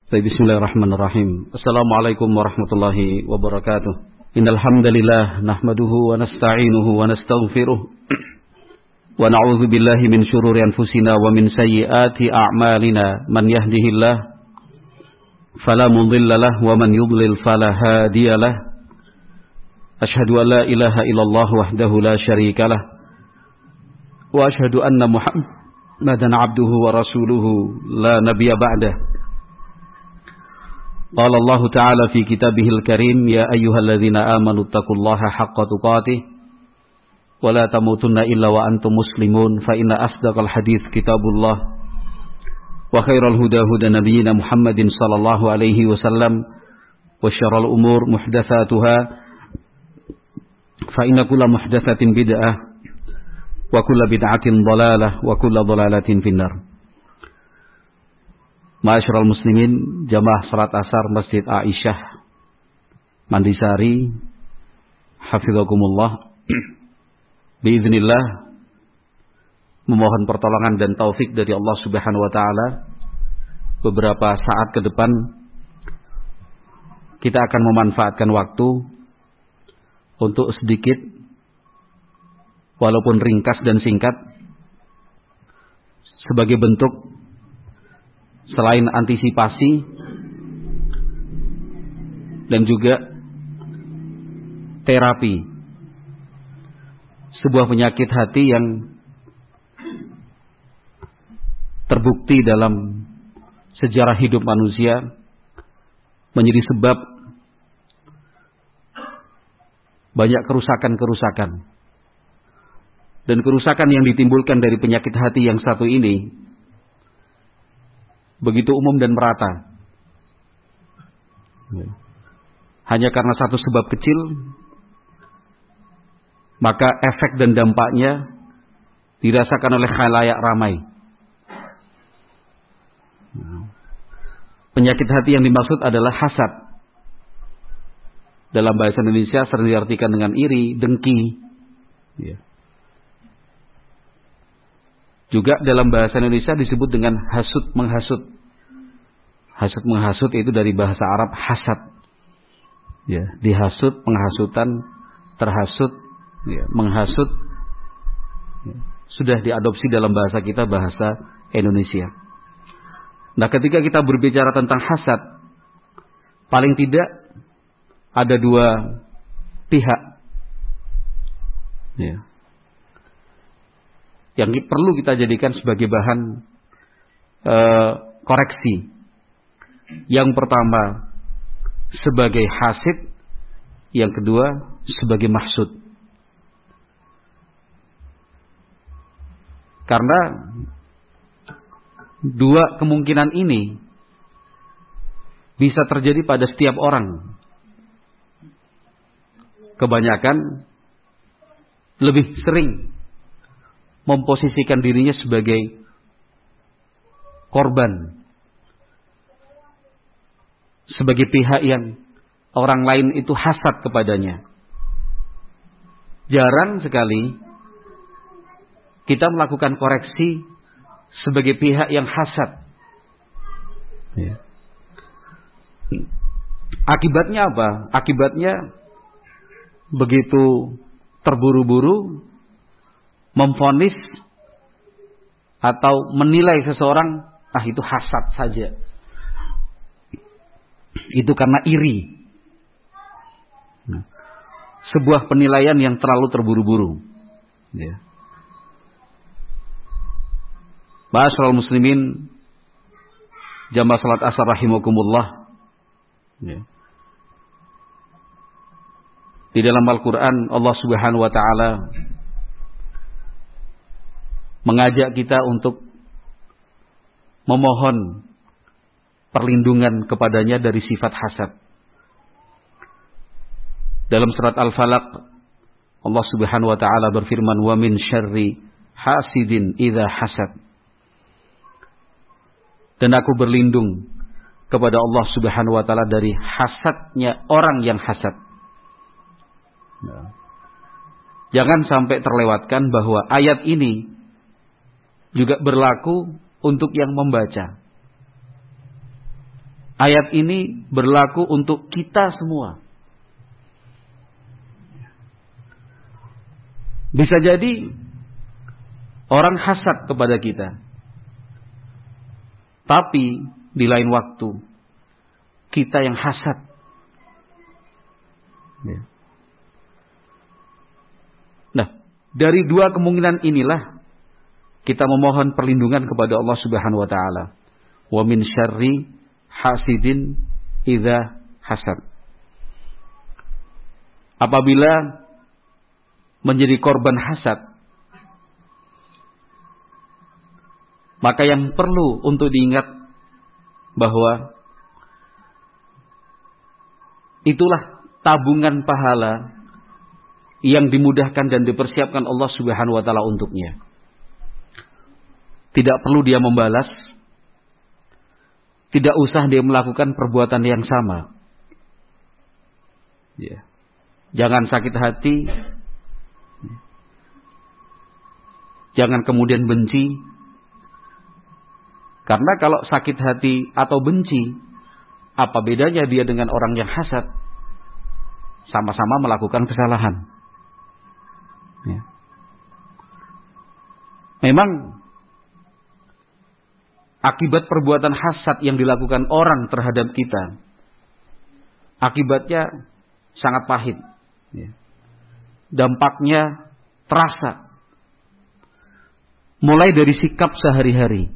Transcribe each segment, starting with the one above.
Bismillahirrahmanirrahim. Assalamualaikum warahmatullahi wabarakatuh. Innal hamdalillah nahmaduhu wa nasta'inuhu wa nastaghfiruh wa na'udzu billahi min shururi anfusina wa min sayyiati a'malina. Man yahdihillah fala mudilla lahu wa man yudlil fala hadiya lahu. Asyhadu an la ilaha illallah wahdahu la syarika lah wa asyhadu anna Muhammadan abduhu wa rasuluhu la nabiyya ba'dah. Qala Allah Ta'ala fi kitabihil karim, ya ayyuhalladzina amanu taqullaha haqqa tuqatih wa la tamutunna illa wa antum muslimun, fa inna asdaqal hadits kitabullah wa khairal huda huda nabiyyina Muhammadin sallallahu alaihi wasallam wa syarrul umur muhdatsatuha fa inna kulla muhdatsatin bid'ah wa kulla bid'atin dhalalah wa kulla dhalalatin finnar. Ma'asyiral muslimin, jamaah salat asar Masjid Aisyah Mandisari, hafizakumullah. Biiznillah, memohon pertolongan dan taufik dari Allah Subhanahu wa taala. Beberapa saat ke depan kita akan memanfaatkan waktu untuk sedikit, walaupun ringkas dan singkat, sebagai bentuk selain antisipasi dan juga terapi sebuah penyakit hati yang terbukti dalam sejarah hidup manusia menjadi sebab banyak kerusakan-kerusakan. Dan kerusakan yang ditimbulkan dari penyakit hati yang satu ini begitu umum dan merata. Hanya karena satu sebab kecil, maka efek dan dampaknya dirasakan oleh khalayak ramai. Penyakit hati yang dimaksud adalah hasad. Dalam bahasa Indonesia sering diartikan dengan iri, dengki. Juga dalam bahasa Indonesia disebut dengan hasud menghasut. Hasud menghasut itu dari bahasa Arab hasad. Dihasut, penghasutan, terhasut, menghasut. Sudah diadopsi dalam bahasa kita, bahasa Indonesia. Nah, ketika kita berbicara tentang hasad, paling tidak ada dua pihak. Yang perlu kita jadikan sebagai bahan koreksi. Yang pertama sebagai hasid, yang kedua sebagai mahsud. Karena dua kemungkinan ini bisa terjadi pada setiap orang. Kebanyakan lebih sering memposisikan dirinya sebagai korban, sebagai pihak yang orang lain itu hasad kepadanya. Jarang sekali kita melakukan koreksi sebagai pihak yang hasad. Akibatnya apa? Akibatnya begitu terburu-buru memvonis atau menilai seseorang, itu hasad saja. Itu karena iri. Sebuah penilaian yang terlalu terburu-buru. Ma'asyiral muslimin, jamaah salat asar rahimakumullah. Di dalam Al-Quran Allah Subhanahu wa ta'ala mengajak kita untuk memohon perlindungan kepadanya dari sifat hasad. Dalam surat Al-Falaq Allah Subhanahu wa ta'ala berfirman, wa min syarri hasidin idza hasad. Dan aku berlindung kepada Allah Subhanahu wa ta'ala dari hasadnya orang yang hasad. Jangan sampai terlewatkan bahwa ayat ini juga berlaku untuk yang membaca. Ayat ini berlaku untuk kita semua. Bisa jadi orang hasad kepada kita, tapi di lain waktu kita yang hasad. Nah, dari dua kemungkinan inilah kita memohon perlindungan kepada Allah Subhanahu wa taala. Wa min syarri hasidin idza hasad. Apabila menjadi korban hasad, maka yang perlu untuk diingat bahwa itulah tabungan pahala yang dimudahkan dan dipersiapkan Allah Subhanahu wa taala untuknya. Tidak perlu dia membalas, tidak usah dia melakukan perbuatan yang sama. Ya. Jangan sakit hati, jangan kemudian benci. Karena kalau sakit hati atau benci, apa bedanya dia dengan orang yang hasad? Sama-sama melakukan kesalahan. Ya. Memang akibat perbuatan hasad yang dilakukan orang terhadap kita, akibatnya sangat pahit. Ya. Dampaknya terasa. Mulai dari sikap sehari-hari.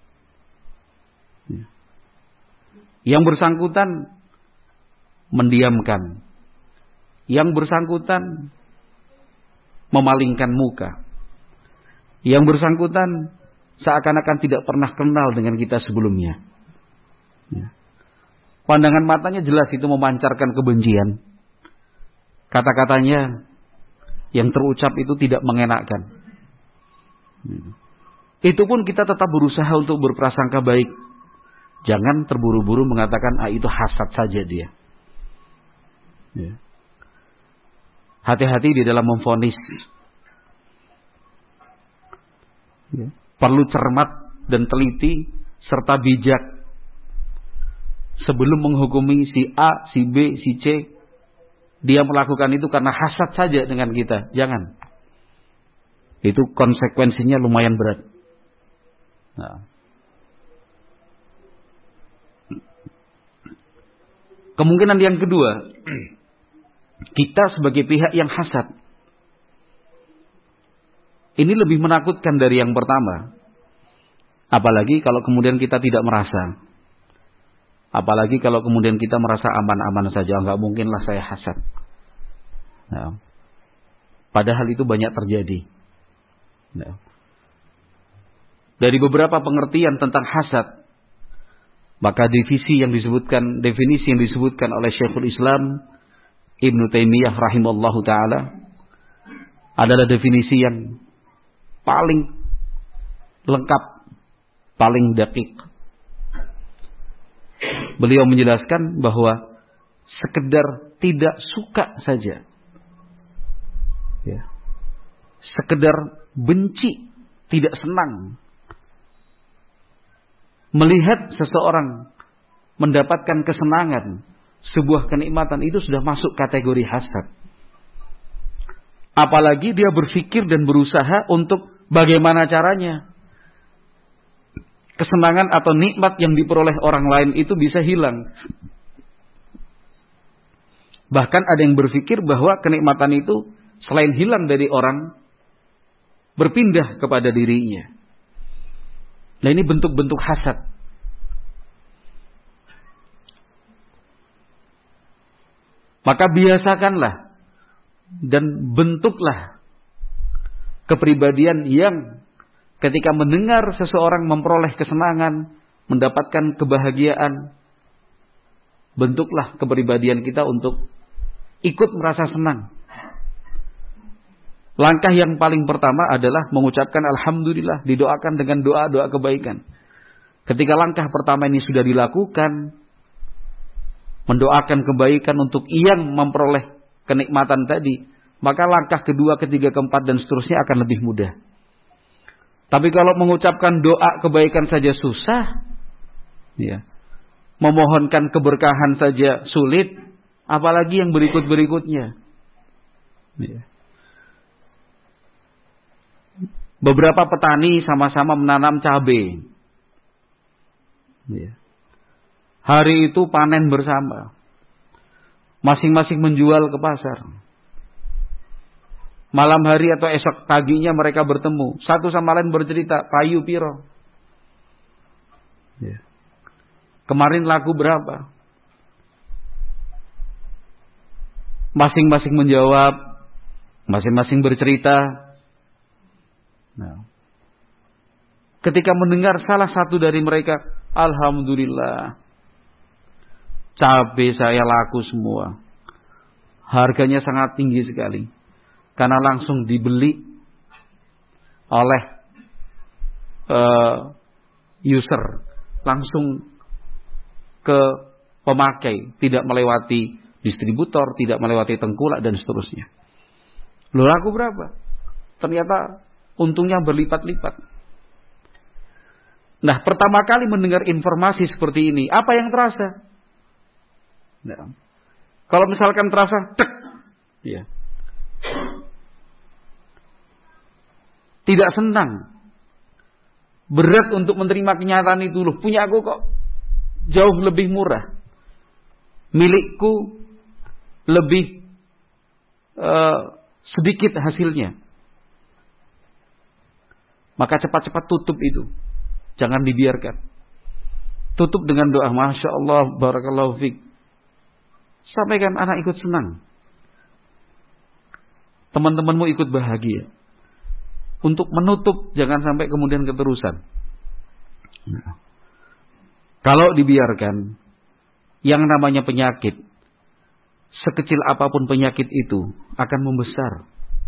Ya. Yang bersangkutan mendiamkan. Yang bersangkutan memalingkan muka. Yang bersangkutan seakan-akan tidak pernah kenal dengan kita sebelumnya. Ya. Pandangan matanya jelas itu memancarkan kebencian. Kata-katanya yang terucap itu tidak mengenakkan. Itu pun kita tetap berusaha untuk berprasangka baik. Jangan terburu-buru mengatakan, itu hasad saja dia. Ya. Hati-hati di dalam memvonis. Ya. Perlu cermat dan teliti serta bijak sebelum menghukumi si A, si B, si C. Dia melakukan itu karena hasad saja dengan kita. Jangan. Itu konsekuensinya lumayan berat. Nah. Kemungkinan yang kedua, kita sebagai pihak yang hasad, ini lebih menakutkan dari yang pertama. Apalagi kalau kemudian kita tidak merasa. Apalagi kalau kemudian kita merasa aman-aman saja. Enggak mungkinlah saya hasad. Nah. Padahal itu banyak terjadi. Nah. Dari beberapa pengertian tentang hasad, maka definisi yang disebutkan oleh Syekhul Islam Ibnu Taimiyah rahimallahu taala adalah definisi yang paling lengkap, paling dakik. Beliau menjelaskan bahwa sekedar tidak suka saja, ya, sekedar benci, tidak senang melihat seseorang mendapatkan kesenangan, sebuah kenikmatan, itu sudah masuk kategori hasad. Apalagi dia berpikir dan berusaha untuk bagaimana caranya kesenangan atau nikmat yang diperoleh orang lain itu bisa hilang. Bahkan ada yang berpikir bahwa kenikmatan itu selain hilang dari orang, berpindah kepada dirinya. Nah, ini bentuk-bentuk hasad. Maka biasakanlah dan bentuklah kepribadian yang ketika mendengar seseorang memperoleh kesenangan, mendapatkan kebahagiaan, bentuklah kepribadian kita untuk ikut merasa senang. Langkah yang paling pertama adalah mengucapkan alhamdulillah, didoakan dengan doa-doa kebaikan. Ketika langkah pertama ini sudah dilakukan, mendoakan kebaikan untuk yang memperoleh kenikmatan tadi, maka langkah kedua, ketiga, keempat, dan seterusnya akan lebih mudah. Tapi kalau mengucapkan doa kebaikan saja susah, ya, memohonkan keberkahan saja sulit, apalagi yang berikut-berikutnya. Ya. Beberapa petani sama-sama menanam cabai. Ya. Hari itu panen bersama. Masing-masing menjual ke pasar. Malam hari atau esok paginya mereka bertemu. Satu sama lain bercerita, payu piro. Ya. Kemarin laku berapa? Masing-masing menjawab, masing-masing bercerita. Nah. Ketika mendengar salah satu dari mereka, alhamdulillah, cabai saya laku semua. Harganya sangat tinggi sekali. Karena langsung dibeli oleh user. Langsung ke pemakai. Tidak melewati distributor, tidak melewati tengkulak dan seterusnya. Loh, laku berapa? Ternyata untungnya berlipat-lipat. Nah, pertama kali mendengar informasi seperti ini, apa yang terasa? Nah, kalau misalkan terasa, tek, ya, tidak senang, berat untuk menerima kenyataan itu. Loh, punya aku kok jauh lebih murah, milikku lebih sedikit hasilnya. Maka cepat-cepat tutup itu. Jangan dibiarkan. Tutup dengan doa, Masya Allah, Barakallahu Fik. Sampaikan anak ikut senang. Teman-temanmu ikut bahagia. Untuk menutup, jangan sampai kemudian keterusan. Nah. Kalau dibiarkan, yang namanya penyakit, sekecil apapun penyakit itu, akan membesar.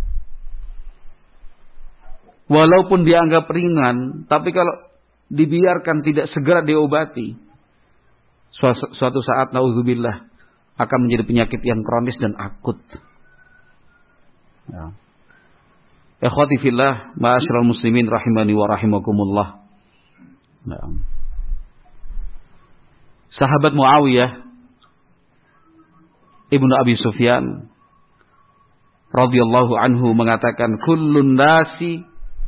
Walaupun dianggap ringan, tapi kalau dibiarkan tidak segera diobati, suatu saat naudzubillah akan menjadi penyakit yang kronis dan akut. Ya. Ikhwati fillah, ma'asyiral muslimin rahimani wa rahimakumullah. Ya. Sahabat Muawiyah Ibnu Abi Sufyan radhiyallahu anhu mengatakan, kullun nasi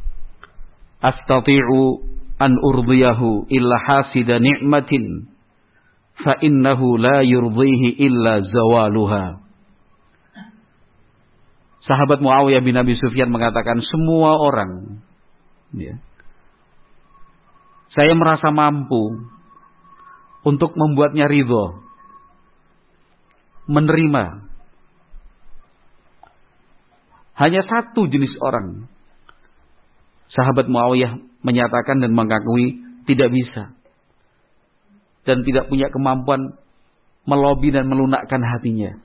astati'u an urdiyahu illa hasida ni'matin fa innahu la yurdihi illa zawaluha. Sahabat Muawiyah bin Abi Sufyan mengatakan, semua orang, ya, saya merasa mampu untuk membuatnya ridho, menerima. Hanya satu jenis orang. Sahabat Muawiyah menyatakan dan mengakui tidak bisa. Dan tidak punya kemampuan melobi dan melunakkan hatinya.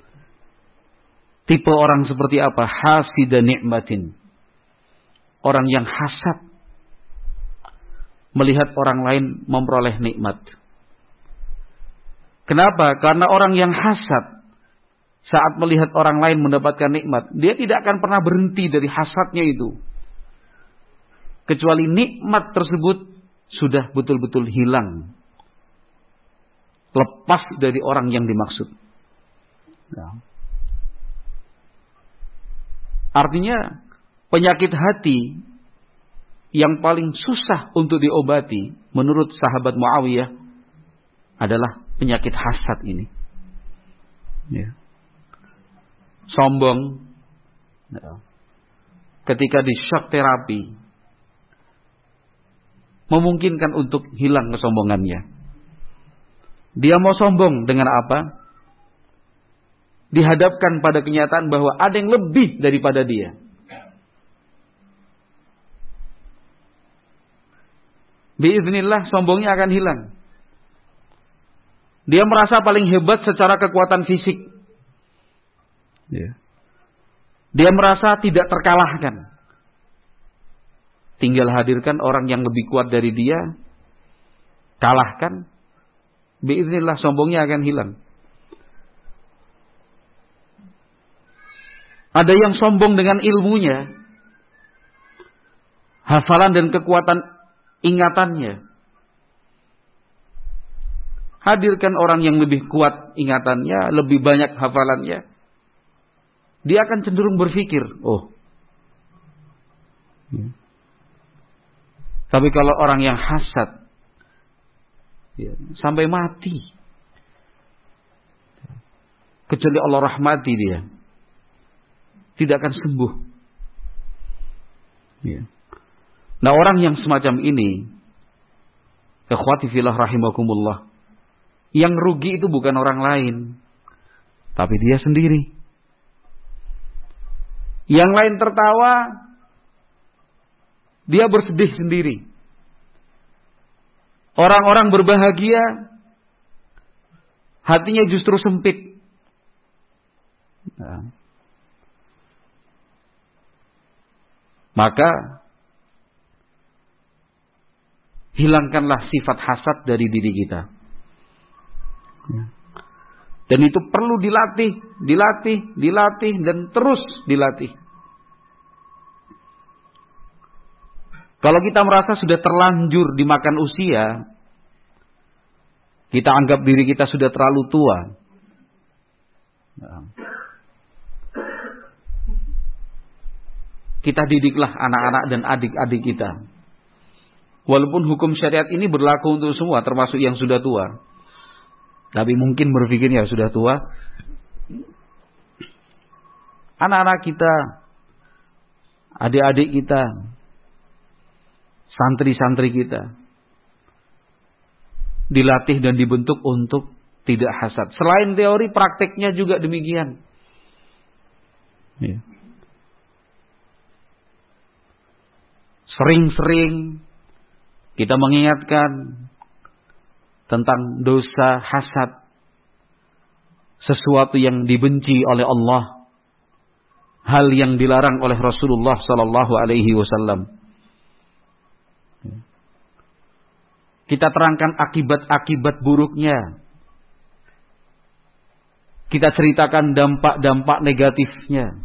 Tipe orang seperti apa? Hasida ni'matin. Orang yang hasad. Melihat orang lain memperoleh nikmat. Kenapa? Karena orang yang hasad, saat melihat orang lain mendapatkan nikmat, dia tidak akan pernah berhenti dari hasadnya itu. Kecuali nikmat tersebut sudah betul-betul hilang. Lepas dari orang yang dimaksud. Nah. Artinya, penyakit hati yang paling susah untuk diobati, menurut sahabat Muawiyah, adalah penyakit hasad ini. Ya. Sombong. Ya. Ketika di shock terapi, memungkinkan untuk hilang kesombongannya. Dia mau sombong dengan apa? Dihadapkan pada kenyataan bahwa ada yang lebih daripada dia. Biiznillah sombongnya akan hilang. Dia merasa paling hebat secara kekuatan fisik. Dia merasa tidak terkalahkan. Tinggal hadirkan orang yang lebih kuat dari dia, kalahkan, biiznillah sombongnya akan hilang. Ada yang sombong dengan ilmunya, hafalan dan kekuatan ingatannya. hadirkan orang yang lebih kuat ingatannya, lebih banyak hafalannya. Dia akan cenderung berpikir, Tapi kalau orang yang hasad, sampai mati, kecuali Allah rahmati dia, tidak akan sembuh. Nah, orang yang semacam ini, ikhwati fillah rahimakumullah, yang rugi itu bukan orang lain, tapi dia sendiri. Yang lain tertawa, dia bersedih sendiri. Orang-orang berbahagia, hatinya justru sempit. Maka hilangkanlah sifat hasad dari diri kita. Dan itu perlu dilatih dan terus dilatih. Kalau kita merasa sudah terlanjur dimakan usia, kita anggap diri kita sudah terlalu tua. Kita didiklah anak-anak dan adik-adik kita. Walaupun hukum syariat ini berlaku untuk semua, termasuk yang sudah tua. Tapi mungkin berpikirnya sudah tua. Anak-anak kita, adik-adik kita, santri-santri kita, dilatih dan dibentuk untuk tidak hasad. Selain teori, prakteknya juga demikian. Sering-sering kita mengingatkan tentang dosa hasad, sesuatu yang dibenci oleh Allah, hal yang dilarang oleh Rasulullah sallallahu alaihi wasallam. Kita terangkan akibat-akibat buruknya. Kita ceritakan dampak-dampak negatifnya.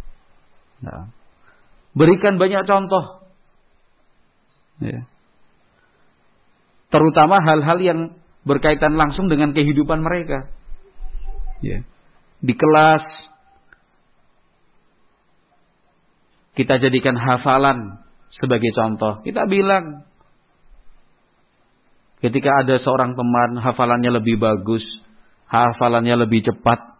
Berikan banyak contoh. Terutama hal-hal yang berkaitan langsung dengan kehidupan mereka. Di kelas, kita jadikan hafalan sebagai contoh. Kita bilang, ketika ada seorang teman hafalannya lebih bagus, hafalannya lebih cepat,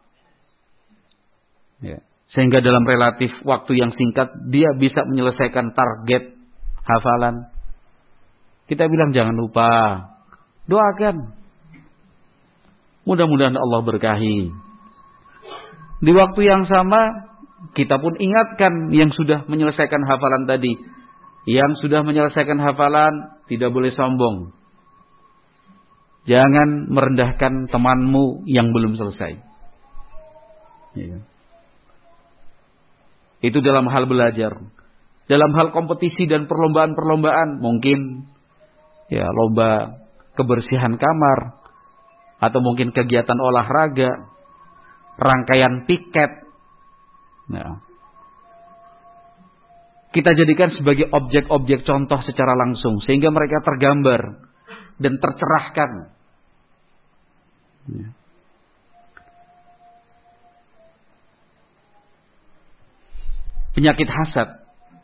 sehingga dalam relatif waktu yang singkat dia bisa menyelesaikan target hafalan, kita bilang jangan lupa doakan, mudah-mudahan Allah berkahi. Di waktu yang sama kita pun ingatkan yang sudah menyelesaikan hafalan tadi, yang sudah menyelesaikan hafalan tidak boleh sombong. Jangan merendahkan temanmu yang belum selesai. Itu dalam hal belajar. Dalam hal kompetisi dan perlombaan-perlombaan, mungkin lomba kebersihan kamar, atau mungkin kegiatan olahraga, rangkaian piket. Kita jadikan sebagai objek-objek contoh secara langsung, sehingga mereka tergambar dan tercerahkan. Penyakit hasad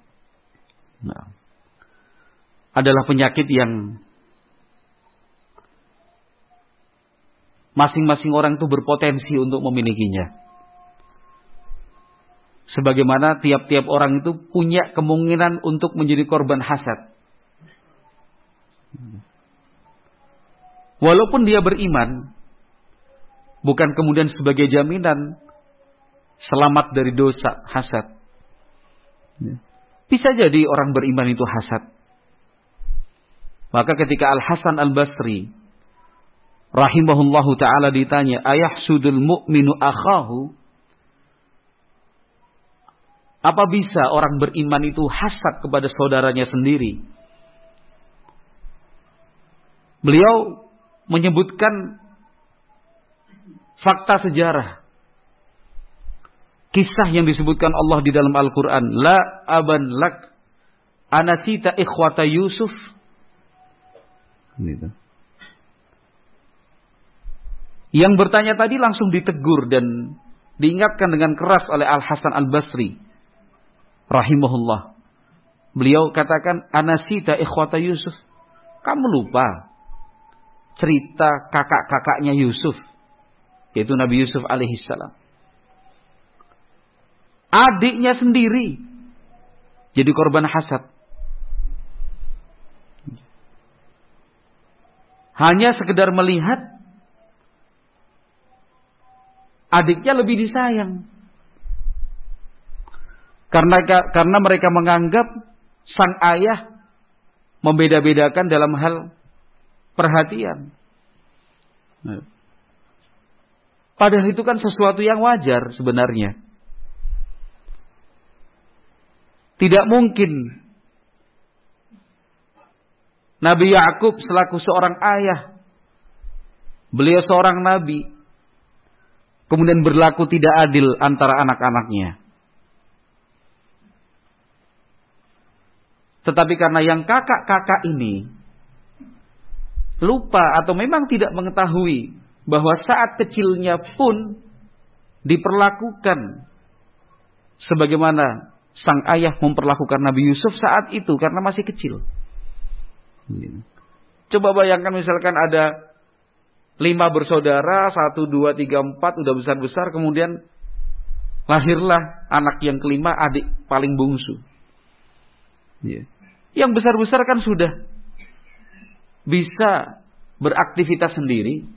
adalah penyakit yang masing-masing orang itu berpotensi untuk memilikinya. Sebagaimana tiap-tiap orang itu punya kemungkinan untuk menjadi korban hasad. Walaupun dia beriman, bukan kemudian sebagai jaminan selamat dari dosa hasad. Bisa jadi orang beriman itu hasad. Maka ketika Al-Hasan Al-Basri rahimahullahu ta'ala ditanya, ayahsudul mu'minu akhahu, apa bisa orang beriman itu hasad kepada saudaranya sendiri? Beliau menyebutkan fakta sejarah, kisah yang disebutkan Allah di dalam Al-Quran. La aban lak anasita ikhwata Yusuf. Yang bertanya tadi langsung ditegur dan diingatkan dengan keras oleh Al-Hasan Al-Basri rahimahullah. Beliau katakan, anasita ikhwata Yusuf. Kamu lupa cerita kakak-kakaknya Yusuf, yaitu Nabi Yusuf alaihissalam. Adiknya sendiri jadi korban hasad. Hanya sekedar melihat adiknya lebih disayang. Karena mereka menganggap sang ayah membeda-bedakan dalam hal perhatian. Padahal itu kan sesuatu yang wajar sebenarnya. Tidak mungkin Nabi Yakub selaku seorang ayah, beliau seorang nabi, kemudian berlaku tidak adil antara anak-anaknya. Tetapi karena yang kakak-kakak ini lupa atau memang tidak mengetahui bahwa saat kecilnya pun diperlakukan sebagaimana sang ayah memperlakukan Nabi Yusuf saat itu karena masih kecil. Coba bayangkan misalkan ada 5 bersaudara, 1, 2, 3, 4 udah besar-besar, kemudian lahirlah anak yang kelima, adik paling bungsu. Yang besar-besar kan sudah bisa beraktivitas sendiri.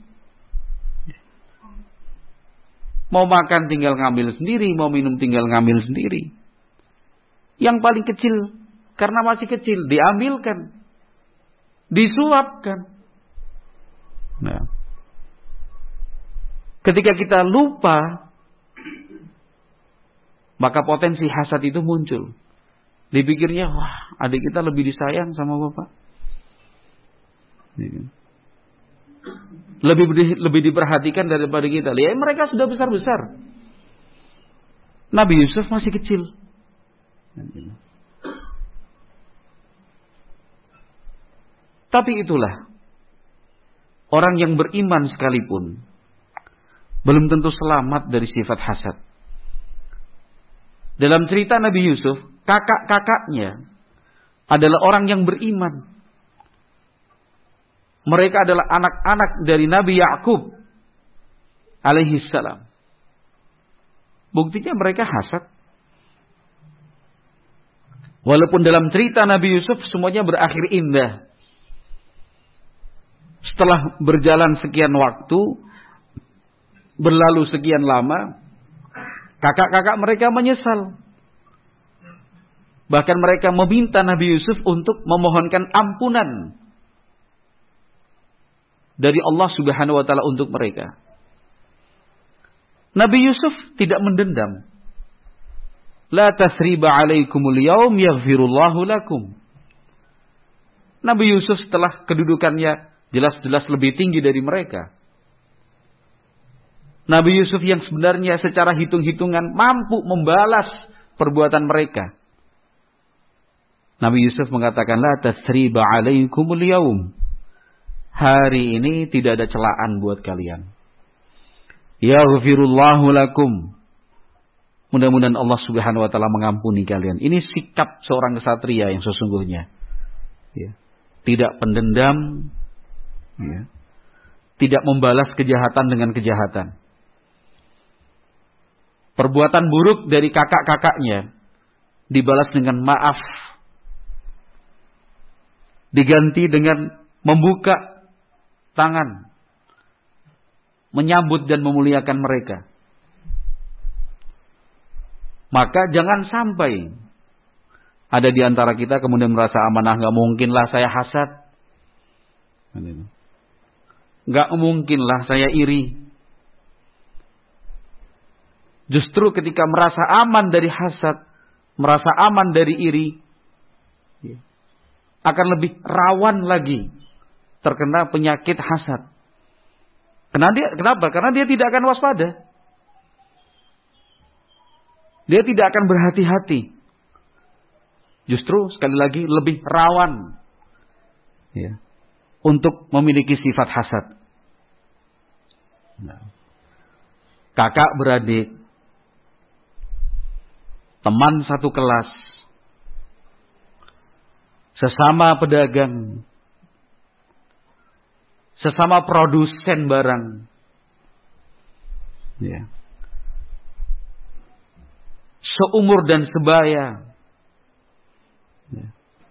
Mau makan tinggal ngambil sendiri, mau minum tinggal ngambil sendiri. Yang paling kecil, karena masih kecil, diambilkan, disuapkan. Nah, ketika kita lupa, maka potensi hasad itu muncul. Dipikirnya, wah, adik kita lebih disayang sama bapak. Lebih diperhatikan daripada kita. Lihat, mereka sudah besar-besar. Nabi Yusuf masih kecil. Tapi itulah, orang yang beriman sekalipun belum tentu selamat dari sifat hasad. Dalam cerita Nabi Yusuf, kakak-kakaknya adalah orang yang beriman. Mereka adalah anak-anak dari Nabi Yakub alaihissalam. Buktinya mereka hasad. Walaupun dalam cerita Nabi Yusuf semuanya berakhir indah. Setelah berjalan sekian waktu, berlalu sekian lama, kakak-kakak mereka menyesal. Bahkan mereka meminta Nabi Yusuf untuk memohonkan ampunan dari Allah Subhanahu wa taala untuk mereka. Nabi Yusuf tidak mendendam. La tasriba alaikumul yaum yaghfirullahu lakum. Nabi Yusuf setelah kedudukannya jelas-jelas lebih tinggi dari mereka. Nabi Yusuf yang sebenarnya secara hitung-hitungan mampu membalas perbuatan mereka. Nabi Yusuf mengatakan, la tasriba alaikumul yaum. Hari ini tidak ada celaan buat kalian. Yaghfirullahu lakum. Mudah-mudahan Allah Subhanahu wa taala mengampuni kalian. Ini sikap seorang kesatria yang sesungguhnya. Ya. Tidak pendendam, ya. Tidak membalas kejahatan dengan kejahatan. Perbuatan buruk dari kakak-kakaknya dibalas dengan maaf. Diganti dengan membuka tangan, menyambut dan memuliakan mereka. Maka jangan sampai ada di antara kita kemudian merasa amanah, nggak mungkinlah saya hasad, nggak mungkinlah saya iri. Justru ketika merasa aman dari hasad, merasa aman dari iri, akan lebih rawan lagi terkena penyakit hasad. Kenapa? Karena dia tidak akan waspada. Dia tidak akan berhati-hati. Justru sekali lagi lebih rawan, ya, untuk memiliki sifat hasad. Nah, kakak beradik, teman satu kelas, sesama pedagang, sesama produsen barang, ya, seumur dan sebaya, ya,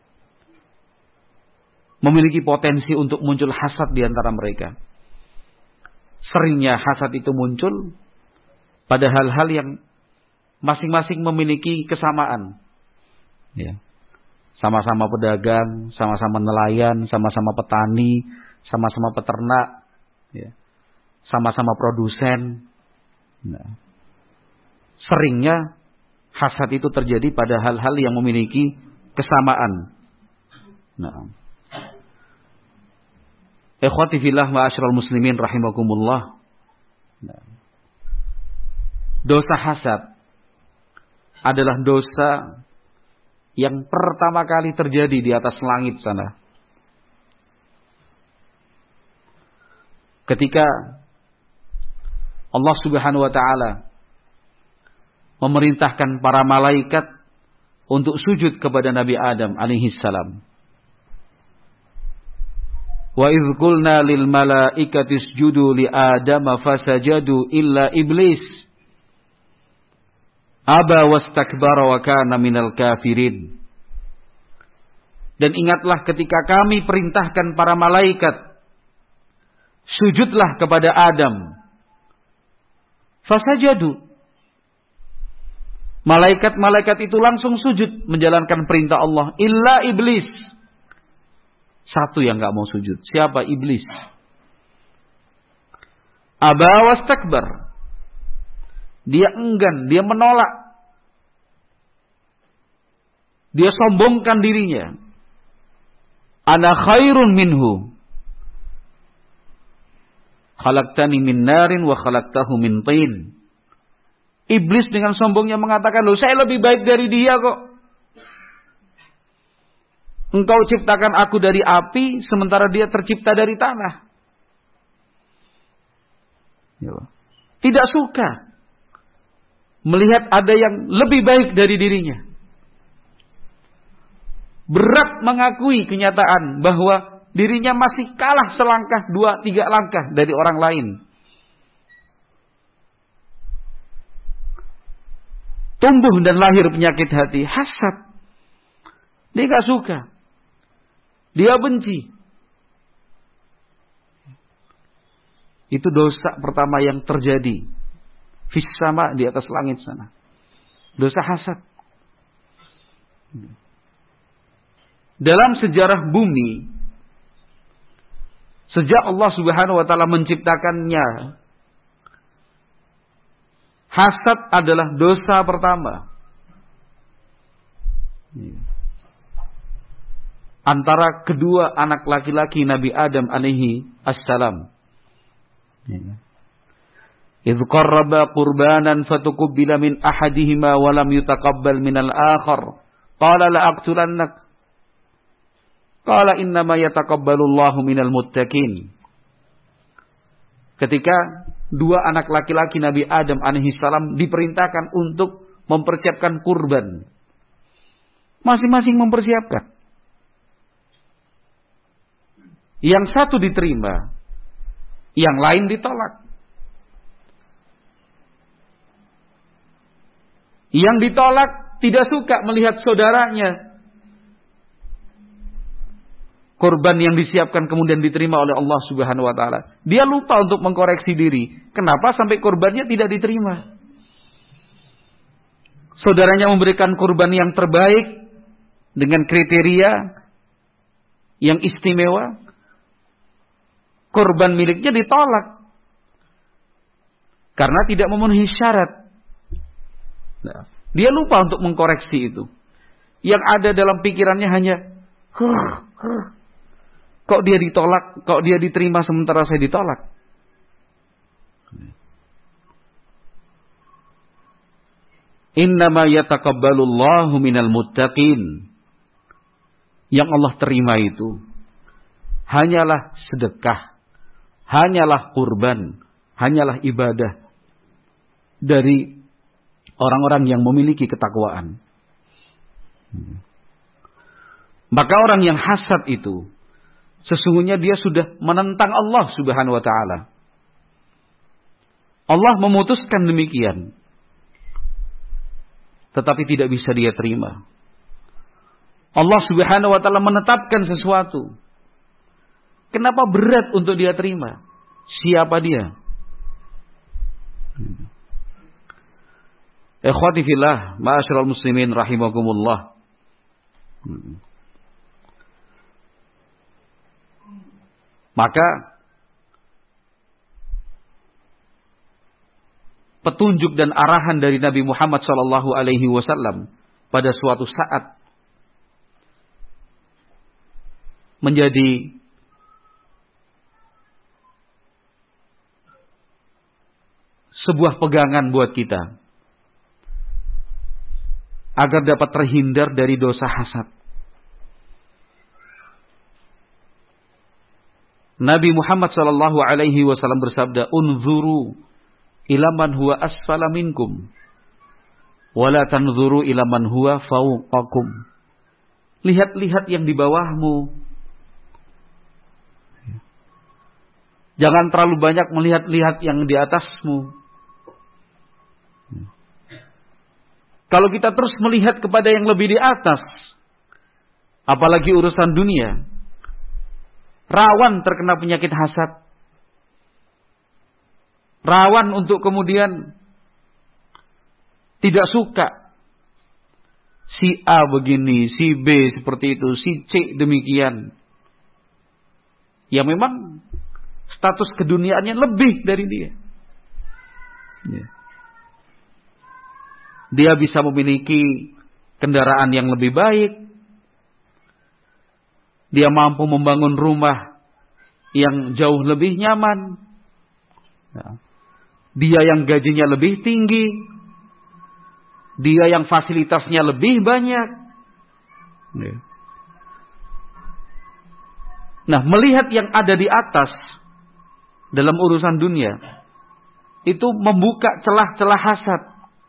memiliki potensi untuk muncul hasad di antara mereka. Seringnya hasad itu muncul pada hal-hal yang masing-masing memiliki kesamaan. Ya. Sama-sama pedagang, sama-sama nelayan, sama-sama petani, sama-sama peternak, ya. Sama-sama produsen. Nah. Seringnya hasad itu terjadi pada hal-hal yang memiliki kesamaan. Nah. Ikhwati fillah wa asyral muslimin rahimakumullah. Nah. Dosa hasad adalah dosa yang pertama kali terjadi di atas langit sana. Ketika Allah Subhanahu wa taala memerintahkan para malaikat untuk sujud kepada Nabi Adam alaihi salam. Wa idz qulna lil malaikati isjudu li Adama fasajadu illa iblis aba wastakbara wa kana minal kafirin. Dan ingatlah ketika kami perintahkan para malaikat, sujudlah kepada Adam. Fasajadu. Malaikat-malaikat itu langsung sujud menjalankan perintah Allah. Illa iblis. Satu yang gak mau sujud. Siapa? Iblis. Aba wastakbar. Dia enggan, dia menolak. Dia sombongkan dirinya. Ana khairun minhu. Khalaqtani min narin wa khalaqtahu min tin. Iblis dengan sombongnya mengatakan, loh saya lebih baik dari dia kok. Engkau ciptakan aku dari api, sementara dia tercipta dari tanah. Tidak suka melihat ada yang lebih baik dari dirinya. Berat mengakui kenyataan bahwa dirinya masih kalah selangkah, 2-3 langkah dari orang lain. Tumbuh dan lahir penyakit hati, hasad. Dia gak suka. Dia benci. Itu dosa pertama yang terjadi. Fis sama, di atas langit sana. Dosa hasad. Dalam sejarah bumi, sejak Allah Subhanahu wa taala menciptakannya, hasad adalah dosa pertama. Antara kedua anak laki-laki Nabi Adam alaihi assalam. Idz qarraba qurbanan fatuqbila min ahadihima wa lam yutaqabbal min al-akhar. Qala la aqtulannak. Qala innama yataqabbalullahu minal muttaqin. Ketika dua anak laki-laki Nabi Adam alaihi salam diperintahkan untuk mempersiapkan kurban. Masing-masing mempersiapkan. Yang satu diterima, yang lain ditolak. Yang ditolak tidak suka melihat saudaranya. Kurban yang disiapkan kemudian diterima oleh Allah Subhanahu wa taala. Dia lupa untuk mengkoreksi diri. Kenapa sampai kurbannya tidak diterima? Saudaranya memberikan kurban yang terbaik dengan kriteria yang istimewa. Kurban miliknya ditolak karena tidak memenuhi syarat. Nah, dia lupa untuk mengkoreksi itu. Yang ada dalam pikirannya hanya kok dia ditolak, kok dia diterima sementara saya ditolak. Innama yataqabbalullahu minal muttaqin. Yang Allah terima itu hanyalah sedekah, hanyalah kurban, hanyalah ibadah dari orang-orang yang memiliki ketakwaan. Maka orang yang hasad itu sesungguhnya dia sudah menentang Allah Subhanahu wa taala. Allah memutuskan demikian. Tetapi tidak bisa dia terima. Allah Subhanahu wa taala menetapkan sesuatu. Kenapa berat untuk dia terima? Siapa dia? Ikhwati fillah, ma'asyiral muslimin rahimakumullah. Maka petunjuk dan arahan dari Nabi Muhammad sallallahu alaihi wasallam pada suatu saat menjadi sebuah pegangan buat kita agar dapat terhindar dari dosa hasad. Nabi Muhammad sallallahu alaihi wasallam bersabda, "Unzuru ila man huwa asfala minkum, wa la tanzuru ila man huwa fawqakum." Lihat-lihat yang di bawahmu. Jangan terlalu banyak melihat-lihat yang di atasmu. Kalau kita terus melihat kepada yang lebih di atas, apalagi urusan dunia, rawan terkena penyakit hasad. Rawan untuk kemudian tidak suka. Si A begini, si B seperti itu, si C demikian. Ya memang status keduniaannya lebih dari dia. Ya. Dia bisa memiliki kendaraan yang lebih baik. Dia mampu membangun rumah yang jauh lebih nyaman. Dia yang gajinya lebih tinggi. Dia yang fasilitasnya lebih banyak. Nah, melihat yang ada di atas dalam urusan dunia, itu membuka celah-celah hasad.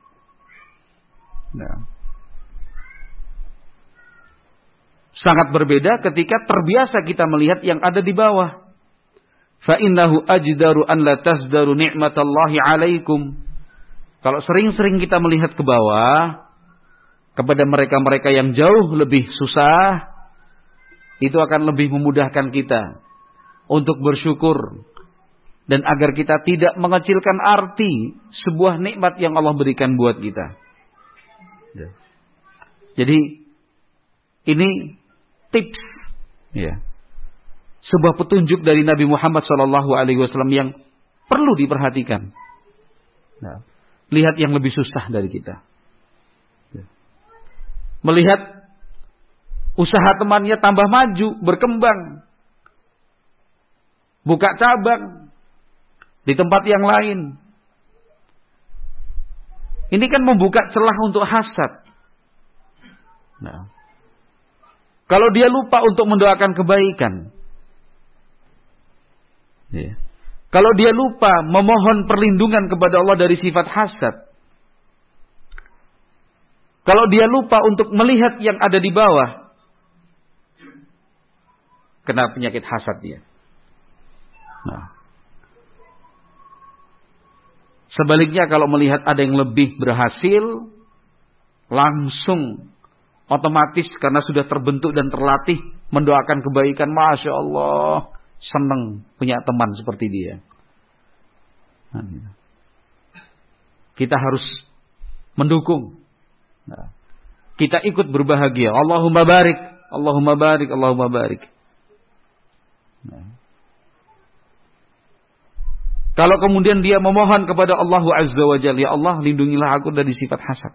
Sangat berbeda ketika terbiasa kita melihat yang ada di bawah. Fa innahu ajdaru an la tasdaru ni'matallahi 'alaikum. Kalau sering-sering kita melihat ke bawah kepada mereka-mereka yang jauh lebih susah, itu akan lebih memudahkan kita untuk bersyukur dan agar kita tidak mengecilkan arti sebuah nikmat yang Allah berikan buat kita. Jadi ini tips, ya, sebuah petunjuk dari Nabi Muhammad SAW yang perlu diperhatikan. Nah, lihat yang lebih susah dari kita. Melihat usaha temannya tambah maju, berkembang, buka cabang di tempat yang lain. Ini kan membuka celah untuk hasad. Nah, kalau dia lupa untuk mendoakan kebaikan, ya. Kalau dia lupa memohon perlindungan kepada Allah dari sifat hasad, kalau dia lupa untuk melihat yang ada di bawah, kena penyakit hasad dia. Nah, sebaliknya kalau melihat ada yang lebih berhasil, langsung otomatis karena sudah terbentuk dan terlatih mendoakan kebaikan, Masya Allah, senang punya teman seperti dia. Kita harus mendukung. Kita ikut berbahagia. Allahumma barik, Allahumma barik, Allahumma barik. Kalau kemudian dia memohon kepada Allah Azza wa Jalla, ya Allah, lindungilah aku dari sifat hasad.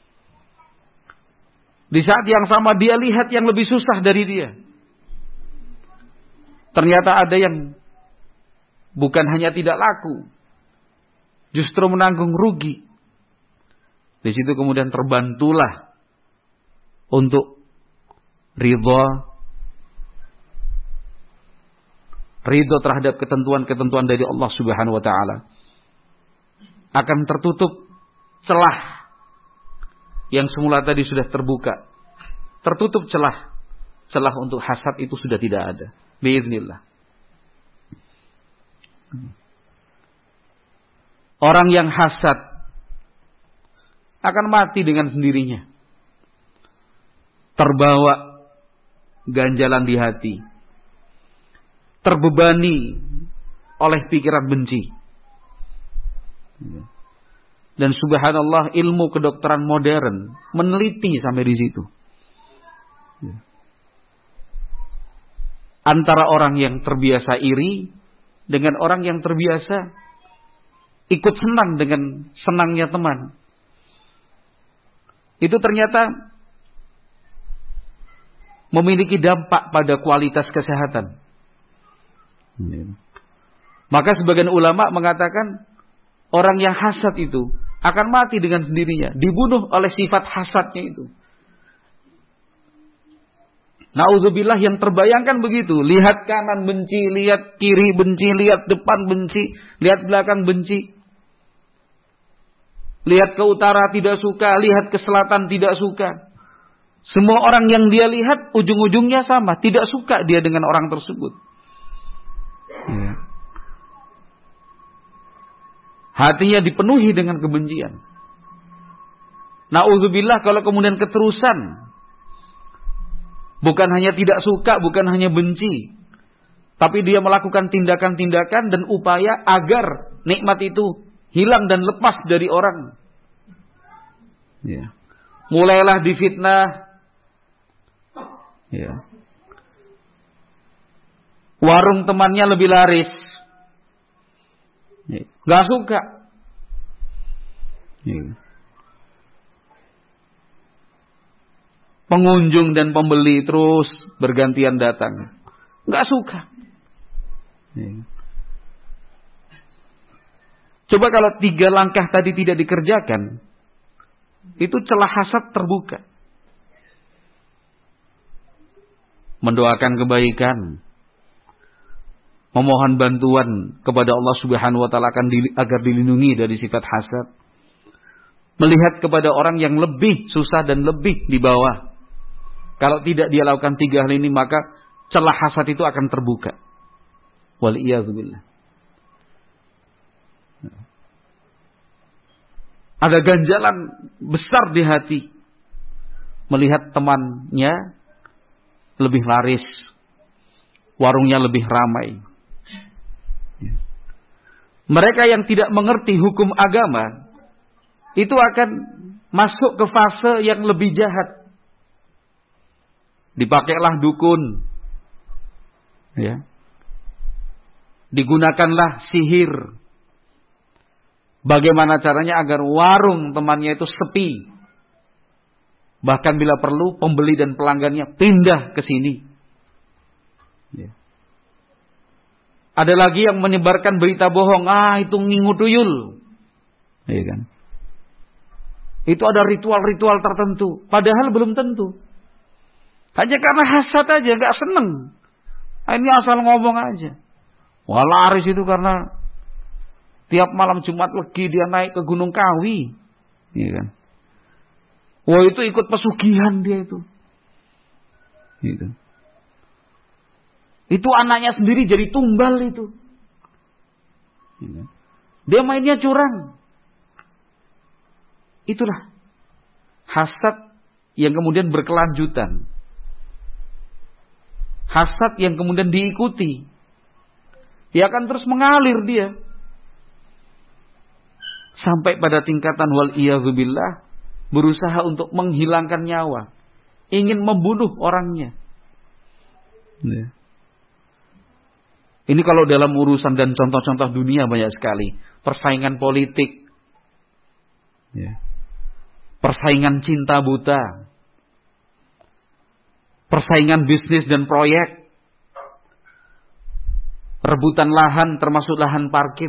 Di saat yang sama dia lihat yang lebih susah dari dia. Ternyata ada yang bukan hanya tidak laku, justru menanggung rugi. Di situ kemudian terbantulah untuk ridho terhadap ketentuan-ketentuan dari Allah Subhanahu wa taala. akan tertutup celah yang semula tadi sudah terbuka. Tertutup celah. Celah untuk hasad itu sudah tidak ada. Biiznillah. Orang yang hasad akan mati dengan sendirinya. Terbawa ganjalan di hati. Terbebani oleh pikiran benci. Dan subhanallah, ilmu kedokteran modern meneliti sampai di situ. Antara orang yang terbiasa iri dengan orang yang terbiasa ikut senang dengan senangnya teman. Itu ternyata memiliki dampak pada kualitas kesehatan. Maka sebagian ulama mengatakan orang yang hasad itu akan mati dengan sendirinya, dibunuh oleh sifat hasadnya itu. Nauzubillah, yang terbayangkan begitu. Lihat kanan benci, lihat kiri benci, lihat depan benci, lihat belakang benci. Lihat ke utara tidak suka, lihat ke selatan tidak suka. Semua orang yang dia lihat ujung-ujungnya sama, tidak suka dia dengan orang tersebut. Ya. Hatinya dipenuhi dengan kebencian. Nauzubillah, kalau kemudian keterusan, bukan hanya tidak suka, bukan hanya benci, tapi dia melakukan tindakan-tindakan dan upaya agar nikmat itu hilang dan lepas dari orang. Ya. Mulailah difitnah. Ya. Warung temannya lebih laris. Ya. Gak suka. Ya. Pengunjung dan pembeli terus bergantian datang. Gak suka. Ya. Coba kalau 3 langkah tadi tidak dikerjakan, itu celah hasad terbuka. Mendoakan kebaikan, memohon bantuan kepada Allah Subhanahu wa taala agar dilindungi dari sifat hasad. Melihat kepada orang yang lebih susah dan lebih di bawah. Kalau tidak dia lakukan 3 hal ini, maka celah hasad itu akan terbuka. Wal iyadzubillah. Ada ganjalan besar di hati melihat temannya lebih laris, warungnya lebih ramai. Mereka yang tidak mengerti hukum agama itu akan masuk ke fase yang lebih jahat. Dipakailah dukun, ya. Digunakanlah sihir. Bagaimana caranya agar warung temannya itu sepi? Bahkan bila perlu pembeli dan pelanggannya pindah ke sini. Ya. Ada lagi yang menyebarkan berita bohong. Itu ngingu tuyul. Ya kan? Itu ada ritual-ritual tertentu. Padahal belum tentu. Hanya karena hasad aja, gak seneng. Ini asal ngomong aja. Wah, laris itu karena tiap malam Jumat Legi dia naik ke Gunung Kawi. Ya kan? Wah, itu ikut pesugihan dia itu. Gitu. Itu anaknya sendiri jadi tumbal itu. Gitu. Dia mainnya curang. Itulah hasad yang kemudian berkelanjutan. Hasad yang kemudian diikuti. Dia akan terus mengalir dia. Sampai pada tingkatan wal iyadzubillah, berusaha untuk menghilangkan nyawa, ingin membunuh orangnya. Ya. Ini kalau dalam urusan dan contoh-contoh dunia banyak sekali. Persaingan politik, ya. Persaingan cinta buta, persaingan bisnis dan proyek, rebutan lahan termasuk lahan parkir,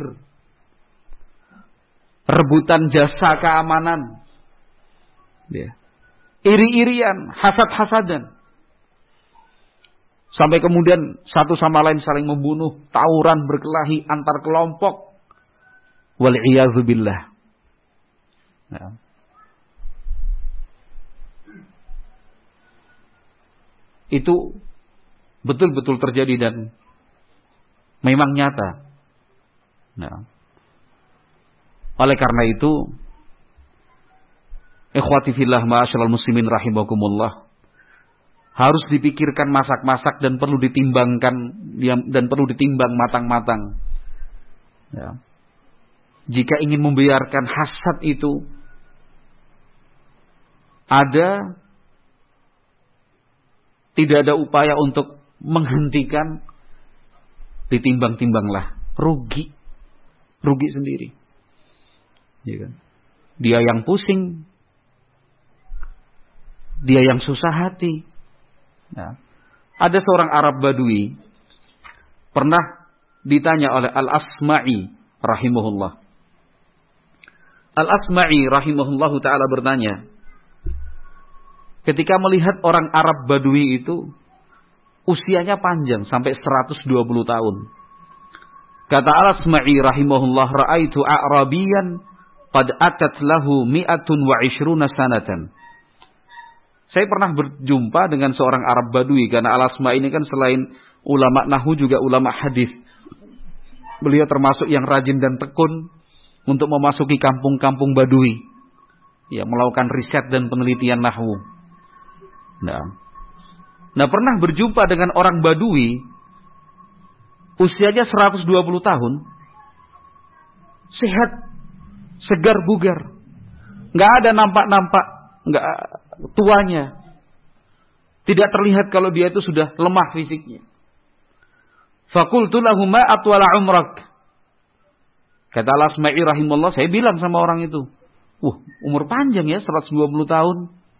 rebutan jasa keamanan. Ya. Iri-irian, hasad-hasadan. Sampai kemudian satu sama lain saling membunuh, tawuran berkelahi antar kelompok. Wal'iyadzubillah. Ya. Itu betul-betul terjadi dan memang nyata. Nah. Oleh karena itu, ikhwati fillah ma'asyiral muslimin rahimakumullah, harus dipikirkan masak-masak dan perlu ditimbangkan dan perlu ditimbang matang-matang. Ya. Jika ingin membiarkan hasad itu ada, tidak ada upaya untuk menghentikan, ditimbang-timbanglah, rugi sendiri. Ya kan? Dia yang pusing, dia yang susah hati. Nah, ada seorang Arab Badui pernah ditanya oleh Al-Asma'i rahimahullah. Al-Asma'i rahimahullahu ta'ala bertanya, ketika melihat orang Arab Badui itu usianya panjang sampai 120 tahun. Kata Al-Asma'i rahimahullah, ra'aitu a'rabiyan qad atat lahu 120 sanatan. Saya pernah berjumpa dengan seorang Arab Badui, karena Al-Asma'i ini kan selain ulama nahwu juga ulama hadis. Beliau termasuk yang rajin dan tekun untuk memasuki kampung-kampung Badui, ya, melakukan riset dan penelitian nahwu. Nah, pernah berjumpa dengan orang Badui usianya 120 tahun, sehat, segar bugar, nggak ada nampak-nampak nggak tuanya, tidak terlihat kalau dia itu sudah lemah fisiknya. Faqultu lahu ma atwala umrak. Kata Al-Asma'i rahimahullah, saya bilang sama orang itu, umur panjang ya, 120 tahun.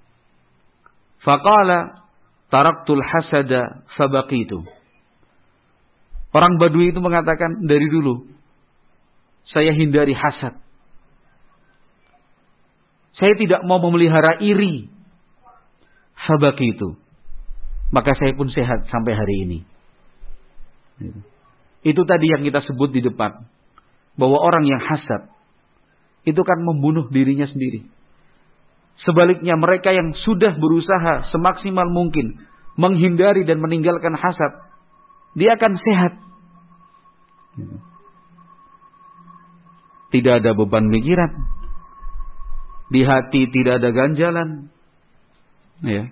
Faqala taraktul hasada fabaqitu. Orang Badui itu mengatakan, dari dulu saya hindari hasad. Saya tidak mau memelihara iri. Fabaqitu. Maka saya pun sehat sampai hari ini. Itu tadi yang kita sebut di depan, bahwa orang yang hasad itu kan membunuh dirinya sendiri. Sebaliknya, mereka yang sudah berusaha semaksimal mungkin menghindari dan meninggalkan hasad, dia akan sehat. Tidak ada beban pikiran, di hati tidak ada ganjalan, ya.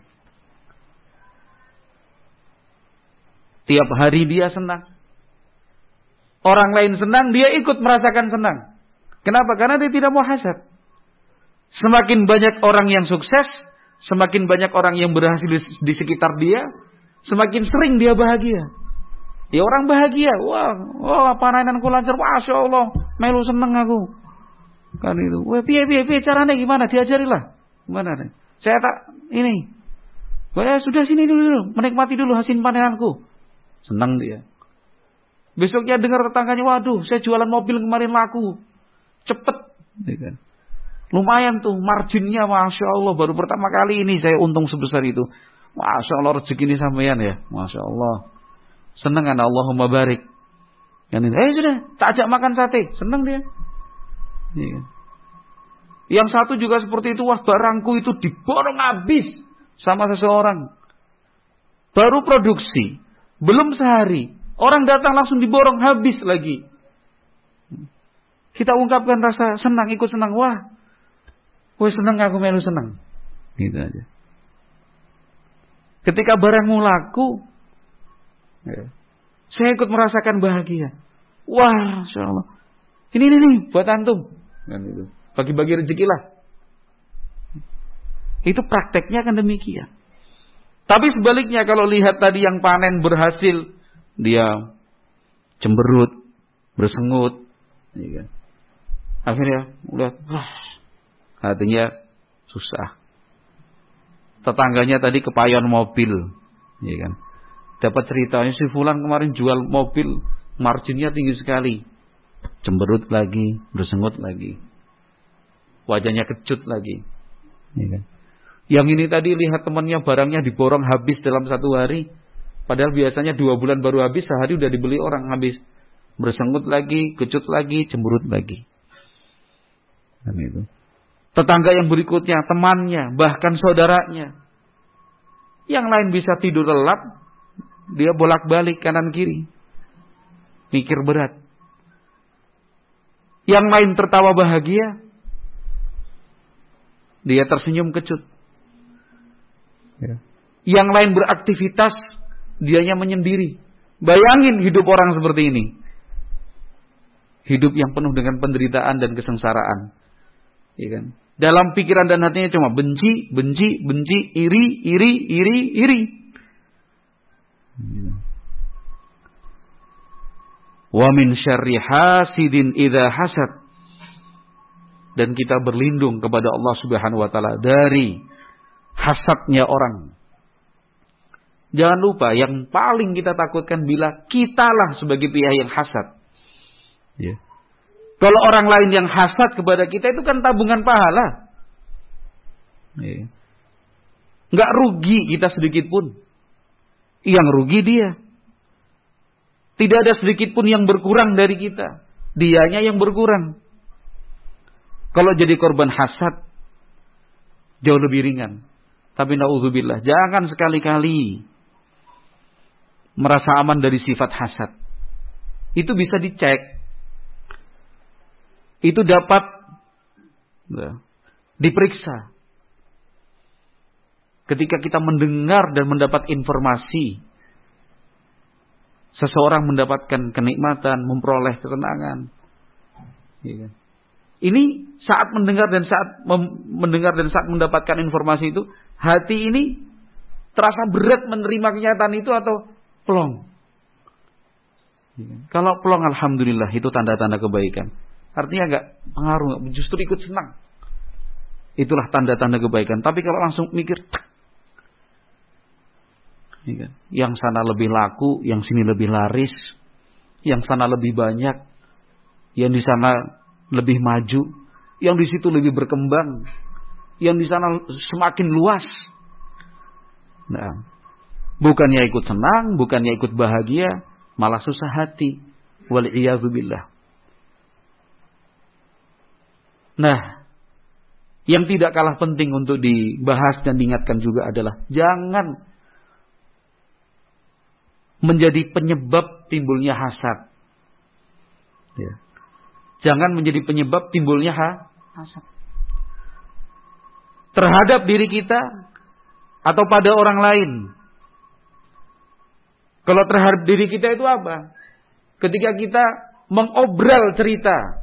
Tiap hari dia senang. Orang lain senang, dia ikut merasakan senang. Kenapa? Karena dia tidak mau hasad. Semakin banyak orang yang sukses, semakin banyak orang yang berhasil di sekitar dia, semakin sering dia bahagia. Ya, orang bahagia, wah panenanku lancar, masya Allah, melu seneng aku. Kan itu, piye caranya gimana? Diajarilah. Gimana nih? Saya tak ini. Sudah sini dulu, menikmati dulu hasil panenanku. Senang dia. Besoknya dengar tetangganya, waduh, saya jualan mobil kemarin laku, cepet. Lumayan tuh marginnya, masya Allah, baru pertama kali ini saya untung sebesar itu. Masya Allah, rezeki ini sampean ya, masya Allah. Senang kan, Allahumma barik. Sudah, tak ajak makan sate, senang dia. Yang satu juga seperti itu, barangku itu diborong habis sama seseorang. Baru produksi, belum sehari, orang datang langsung diborong habis lagi. Kita ungkapkan rasa senang, ikut senang. Senang, aku melu senang. Gitu aja. Ketika barangmu laku, saya ikut merasakan bahagia. Masya Allah. Ini buat antum. Bagi-bagi rezeki lah. Itu prakteknya kan demikian. Tapi sebaliknya, kalau lihat tadi yang panen berhasil, dia cemberut, bersengut, akhirnya udah hatinya susah. Tetangganya tadi kepayon mobil, dapat ceritanya si fulan kemarin jual mobil, marginnya tinggi sekali, cemberut lagi, bersengut lagi, wajahnya kecut lagi. Yang ini tadi lihat temannya barangnya diborong habis dalam satu hari, padahal biasanya 2 bulan baru habis, sehari udah dibeli orang habis. Bersengut lagi, kecut lagi, cemberut lagi. Dan itu. tetangga yang berikutnya, temannya, bahkan saudaranya. Yang lain bisa tidur lelap, dia bolak-balik kanan kiri, mikir berat. Yang lain tertawa bahagia, dia tersenyum kecut. Yang lain beraktivitas, dianya menyendiri. Bayangin hidup orang seperti ini. Hidup yang penuh dengan penderitaan dan kesengsaraan. Ya kan? Dalam pikiran dan hatinya cuma benci, benci, benci, iri, iri, iri, iri. Wa min syarri hasidin idza hasad. Dan kita berlindung kepada Allah Subhanahu wa taala dari hasadnya orang. Jangan lupa yang paling kita takutkan bila kitalah sebagai pihak yang hasad. Ya. Kalau orang lain yang hasad kepada kita itu kan tabungan pahala. Ya. Nggak rugi kita sedikit pun. Yang rugi dia. Tidak ada sedikit pun yang berkurang dari kita. Dianya yang berkurang. Kalau jadi korban hasad, jauh lebih ringan. Tapi na'udzubillah, jangan sekali-kali merasa aman dari sifat hasad. Itu bisa dicek. Itu dapat diperiksa. Ketika kita mendengar dan mendapat informasi, seseorang mendapatkan kenikmatan, memperoleh ketenangan. Ini saat mendengar dan saat mendapatkan informasi itu, hati ini terasa berat menerima kenyataan itu atau plong. Kalau plong, alhamdulillah, itu tanda-tanda kebaikan. Artinya enggak pengaruh, justru ikut senang. Itulah tanda-tanda kebaikan. Tapi kalau langsung mikir, yang sana lebih laku, yang sini lebih laris, yang sana lebih banyak, yang di sana lebih maju, yang di situ lebih berkembang, yang di sana semakin luas. Nah, bukannya ikut senang, bukannya ikut bahagia, malah susah hati. Wal'iyadzubillah. Nah, yang tidak kalah penting untuk dibahas dan diingatkan juga adalah jangan menjadi penyebab timbulnya hasad. Ya. Jangan menjadi penyebab timbulnya hasad terhadap diri kita atau pada orang lain. Kalau terhadap diri kita itu apa? Ketika kita mengobral cerita,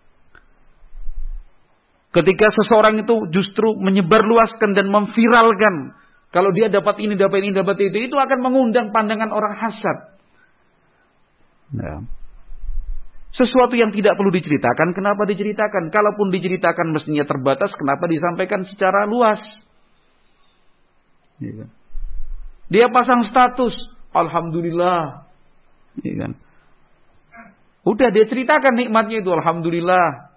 ketika seseorang itu justru menyebarluaskan dan memviralkan, kalau dia dapat ini, dapat ini, dapat itu akan mengundang pandangan orang hasad. Nah, sesuatu yang tidak perlu diceritakan, kenapa diceritakan? Kalaupun diceritakan mestinya terbatas, kenapa disampaikan secara luas? Dia pasang status, alhamdulillah. Udah dia ceritakan nikmatnya itu, alhamdulillah.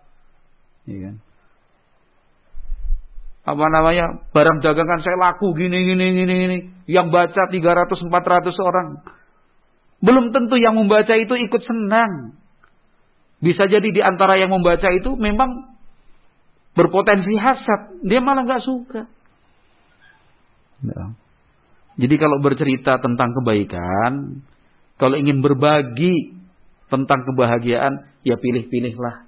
Barang dagangan saya laku gini. Yang baca 300-400 orang. Belum tentu yang membaca itu ikut senang. Bisa jadi di antara yang membaca itu memang berpotensi hasad. Dia malah gak suka. Nah. Jadi kalau bercerita tentang kebaikan, kalau ingin berbagi tentang kebahagiaan, ya pilih-pilihlah.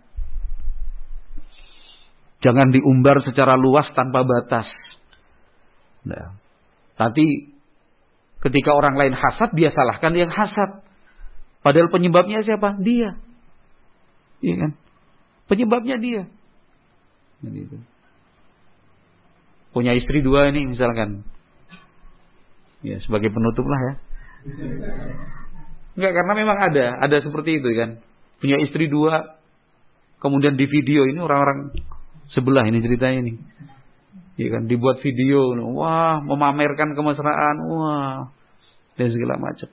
Jangan diumbar secara luas tanpa batas. Nah. Tapi ketika orang lain hasad, dia salahkan yang hasad. Padahal penyebabnya siapa? Dia. Iya kan? Penyebabnya dia. Gitu. Punya istri 2 ini misalkan. Ya, sebagai penutup lah ya. Enggak, karena memang ada seperti itu kan. Punya istri 2, kemudian di video ini orang-orang sebelah ini ceritanya ini. Ya kan, dibuat video, wah, memamerkan kemesraan, wah, dan segala macam.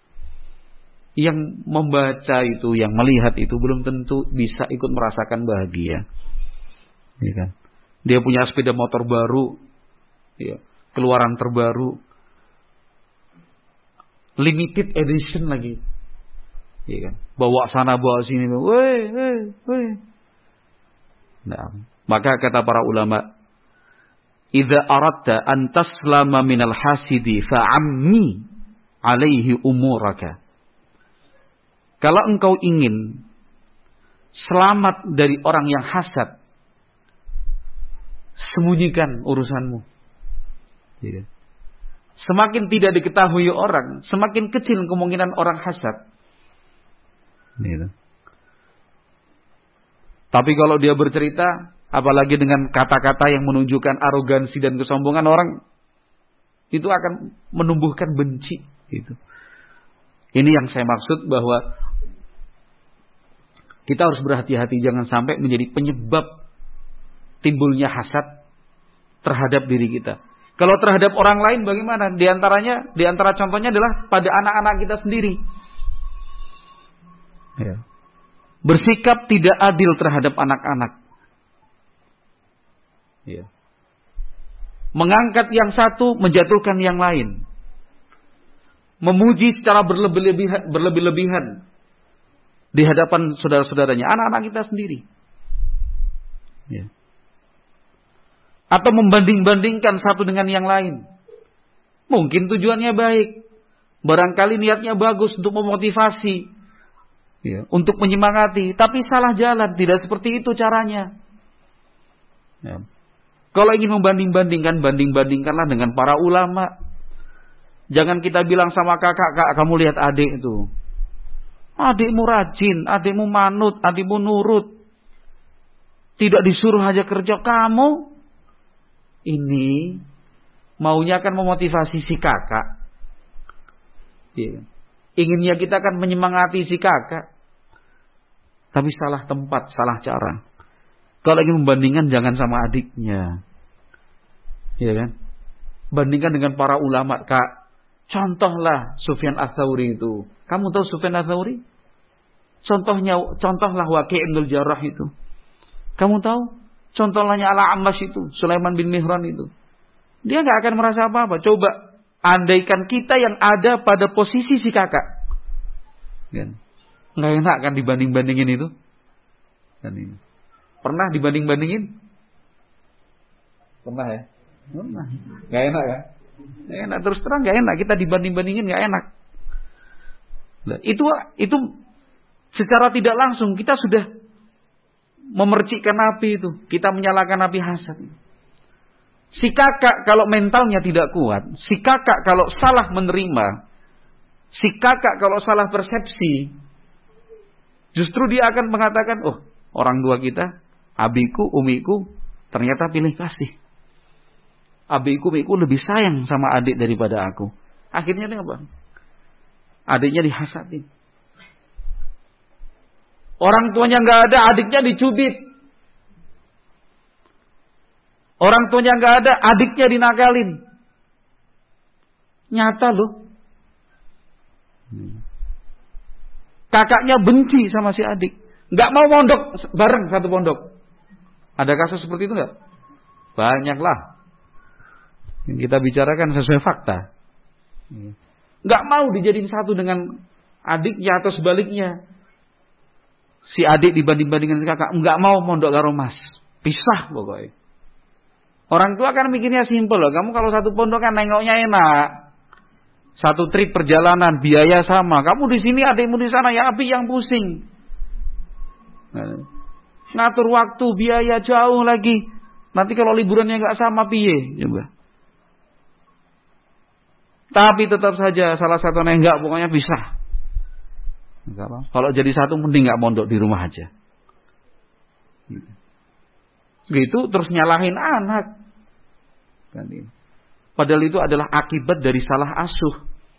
Yang membaca itu, yang melihat itu belum tentu bisa ikut merasakan bahagia. Ya kan? Dia punya sepeda motor baru, ya, keluaran terbaru, limited edition lagi, ya kan? Bawa sana bawa sini, weh. Nah, maka kata para ulama, idza aradta an taslama minal hasidi fa'ammi alaihi umuraka. Kalau engkau ingin selamat dari orang yang hasad, sembunyikan urusanmu. Semakin tidak diketahui orang, semakin kecil kemungkinan orang hasad. Tapi kalau dia bercerita, apalagi dengan kata-kata yang menunjukkan arogansi dan kesombongan, orang itu akan menumbuhkan benci. Gitu. Ini yang saya maksud, bahwa kita harus berhati-hati jangan sampai menjadi penyebab timbulnya hasad terhadap diri kita. Kalau terhadap orang lain bagaimana? Di antara contohnya adalah pada anak-anak kita sendiri. Ya. Bersikap tidak adil terhadap anak-anak. Ya. Mengangkat yang satu, menjatuhkan yang lain. Memuji secara berlebih-lebihan di hadapan saudara-saudaranya, anak-anak kita sendiri. Ya. Atau membanding-bandingkan satu dengan yang lain. Mungkin tujuannya baik. Barangkali niatnya bagus untuk memotivasi. Ya, untuk menyemangati. Tapi salah jalan. Tidak seperti itu caranya. Ya. Kalau ingin membanding-bandingkan, banding-bandingkanlah dengan para ulama. Jangan kita bilang sama kakak, kak kamu lihat adik itu. Adikmu rajin, adikmu manut, adikmu nurut. Tidak disuruh aja kerja, kamu ini maunya akan memotivasi si kakak. Ya. Inginnya kita akan menyemangati si kakak. Tapi salah tempat, salah cara. Kalau ingin membandingkan jangan sama adiknya. Ya kan? Bandingkan dengan para ulama, kak. Contohlah Sufyan Ats-Tsauri itu. Kamu tahu Sufyan Ats-Tsauri? Contohlah Waqi' bin Jarrah itu. Kamu tahu? Contohnya Al-A'mash itu, Sulaiman bin Mihran itu. Dia nggak akan merasa apa-apa. Coba andaikan kita yang ada pada posisi si kakak. Nggak enak kan dibanding-bandingin itu? Dan ini. Pernah dibanding-bandingin? Pernah ya? Pernah. Nggak enak ya? Nggak enak, terus terang nggak enak. Kita dibanding-bandingin nggak enak. Nah, itu secara tidak langsung kita sudah memercikkan api itu. Kita menyalakan api hasad. Si kakak kalau mentalnya tidak kuat, si kakak kalau salah menerima, si kakak kalau salah persepsi, justru dia akan mengatakan, oh orang tua kita, abiku, umiku, ternyata pilih kasih. Abiku, umiku lebih sayang sama adik daripada aku. Akhirnya dia apa? Adiknya dihasadin. Orang tuanya nggak ada, adiknya dicubit. Orang tuanya nggak ada, adiknya dinakalin. Nyata loh. Kakaknya benci sama si adik, nggak mau mondok bareng satu pondok. Ada kasus seperti itu nggak? Banyaklah. Yang kita bicarakan sesuai fakta. Nggak mau dijadiin satu dengan adiknya atau sebaliknya. Si adik dibanding-bandingkan si kakak, nggak mau mondok karo mas, pisah pokoknya. Orang tua kan mikirnya simpel loh. Kamu kalau satu pondok kan nengoknya enak. Satu trip perjalanan, biaya sama. Kamu di sini, adikmu di sana, ya abi yang pusing. Ngatur waktu, biaya jauh lagi. Nanti kalau liburannya nggak sama, piye? Coba. Tapi tetap saja salah satu enggak, pokoknya pisah. Kalau jadi satu mending nggak mondok di rumah aja. Gitu terus nyalahin anak. Padahal itu adalah akibat dari salah asuh.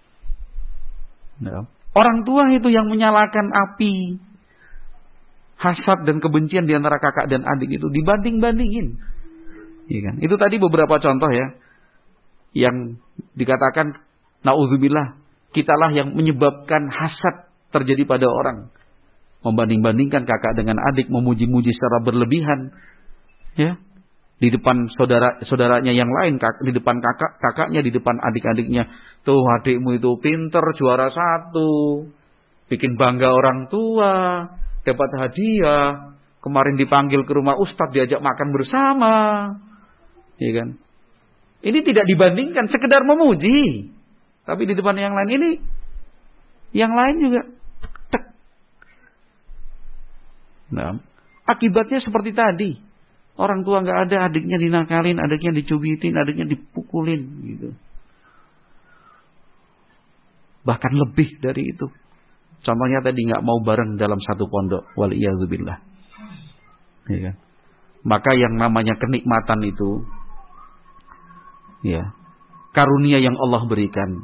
Orang tua itu yang menyalakan api hasad dan kebencian di antara kakak dan adik itu dibanding-bandingin. Iya kan? Itu tadi beberapa contoh ya. Yang dikatakan naudzubillah, kitalah yang menyebabkan hasad terjadi pada orang. Membanding-bandingkan kakak dengan adik, memuji-muji secara berlebihan. Ya. Di depan saudaranya yang lain, di depan kakaknya, di depan adik-adiknya. Tuh adikmu itu pinter, juara 1. Bikin bangga orang tua, dapat hadiah. Kemarin dipanggil ke rumah ustadz, diajak makan bersama. Ya kan? Ini tidak dibandingkan, sekedar memuji. Tapi di depan yang lain ini, yang lain juga tek. Nah, akibatnya seperti tadi. Orang tua nggak ada, adiknya dinakalin, adiknya dicubitin, adiknya dipukulin, gitu. Bahkan lebih dari itu. Contohnya tadi nggak mau bareng dalam satu pondok, waliyadzubillah. Ya kan? Maka yang namanya kenikmatan itu, ya, karunia yang Allah berikan,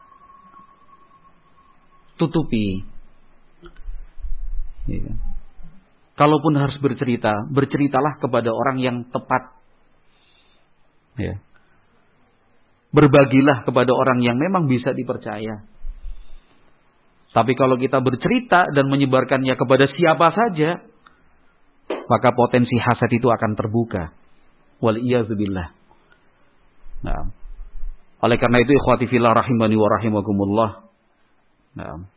tutupi. Ya. Kalaupun harus bercerita, berceritalah kepada orang yang tepat. Ya. Berbagilah kepada orang yang memang bisa dipercaya. Tapi kalau kita bercerita dan menyebarkannya kepada siapa saja, maka potensi hasad itu akan terbuka. Waliyadzubillah. Nah, oleh karena itu ikhwati fillah rahimani wa rahimakumullah. Nah,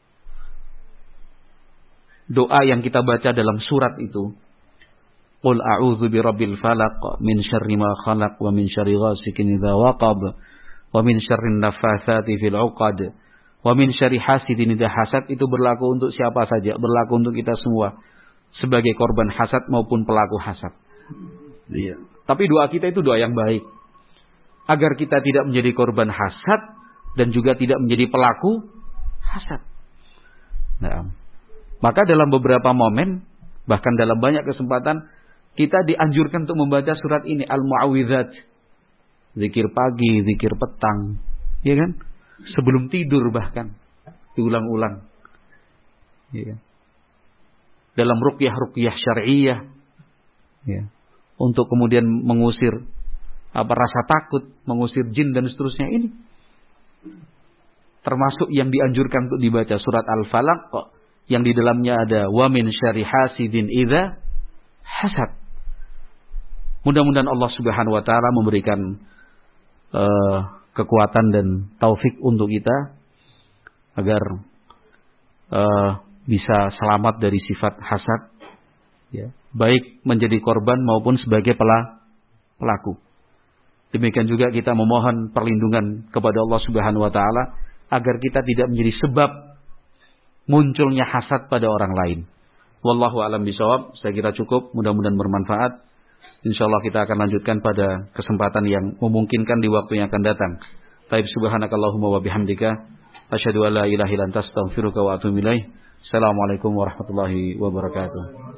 doa yang kita baca dalam surat itu, Qul a'udzu birabbil falaq min syarri ma khalaq wa min syarri ghasikin idza waqab wa min syarrin naffatsati fil 'uqad wa min syarri hasidin idza hasad. Itu berlaku untuk siapa saja, berlaku untuk kita semua sebagai korban hasad maupun pelaku hasad. Iya. Tapi doa kita itu doa yang baik, agar kita tidak menjadi korban hasad dan juga tidak menjadi pelaku hasad. Nah, maka dalam beberapa momen, bahkan dalam banyak kesempatan, kita dianjurkan untuk membaca surat ini, Al-Mu'awwidzat. Zikir pagi, zikir petang, ya kan? Sebelum tidur bahkan diulang-ulang. Ya. Dalam ruqyah syar'iyyah, ya. Untuk kemudian mengusir rasa takut, mengusir jin dan seterusnya ini. Termasuk yang dianjurkan untuk dibaca surat Al-Falaq, yang di dalamnya ada wa min syarri hasidin idza hasad. Mudah-mudahan Allah Subhanahu wa taala memberikan kekuatan dan taufik untuk kita agar bisa selamat dari sifat hasad, ya, baik menjadi korban maupun sebagai pelaku. Demikian juga kita memohon perlindungan kepada Allah Subhanahu wa taala agar kita tidak menjadi sebab munculnya hasad pada orang lain. Wallahu a'lam bishawab. Saya kira cukup, mudah-mudahan bermanfaat. Insyaallah kita akan lanjutkan pada kesempatan yang memungkinkan di waktu yang akan datang. Taib subhanakallahumma wa bihamdika asyhadu an la ilaha illa anta astaghfiruka wa atubu ilaik. Assalamualaikum warahmatullahi wabarakatuh.